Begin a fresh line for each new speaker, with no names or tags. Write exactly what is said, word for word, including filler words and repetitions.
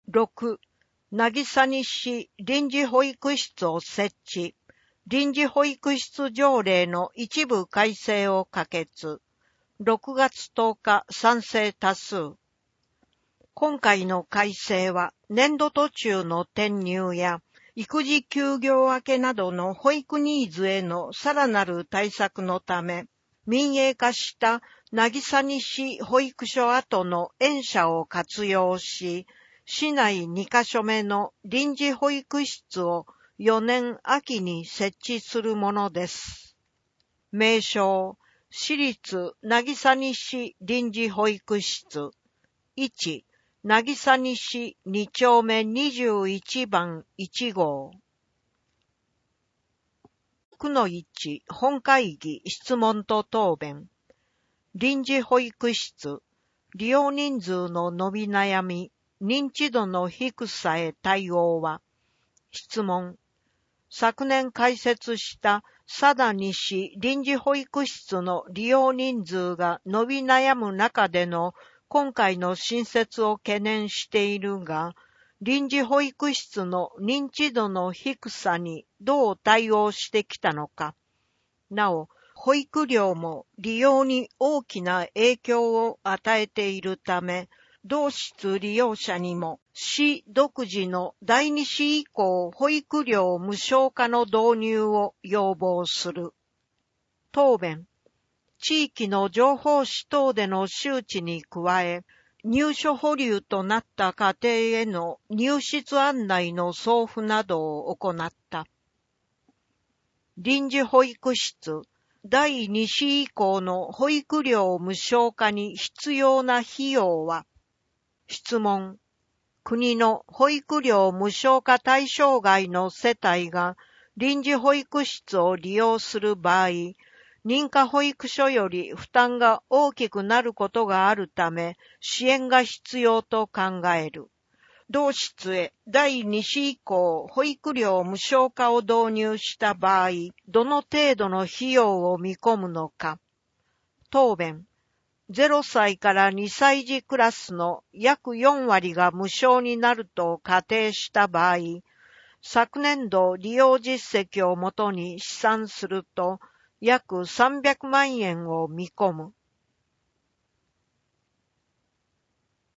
ろく、渚西臨時保育室を設置。臨時保育室条例の一部改正を可決。ろくがつとおか賛成多数。今回の改正は年度途中の転入や育児休業明けなどの保育ニーズへのさらなる対策のため、民営化した渚西保育所跡の園舎を活用し、市内にカ所目の臨時保育室をよねん秋に設置するものです。名称、市立渚西臨時保育室。いち、渚西に丁目にじゅういちばんいち号。ろくのいち、本会議質問と答弁。臨時保育室、利用人数の伸び悩み、認知度の低さへ対応は、質問。昨年開設した佐田西臨時保育室の利用人数が伸び悩む中での今回の新設を懸念しているが、臨時保育室の認知度の低さにどう対応してきたのか。なお、保育料も利用に大きな影響を与えているため、同室利用者にも市独自のだいに子以降保育料無償化の導入を要望する。答弁。地域の情報誌等での周知に加え、入所保留となった家庭への入室案内の送付などを行った。臨時保育室、だいに子以降の保育料無償化に必要な費用は、質問。国の保育料無償化対象外の世帯が臨時保育室を利用する場合、認可保育所より負担が大きくなることがあるため、支援が必要と考える。同室へだいに子以降保育料無償化を導入した場合、どの程度の費用を見込むのか。答弁。ゼロさいからにさい児クラスの約よんわりが無償になると仮定した場合、昨年度利用実績をもとに試算すると約さんびゃくまんえんを見込む。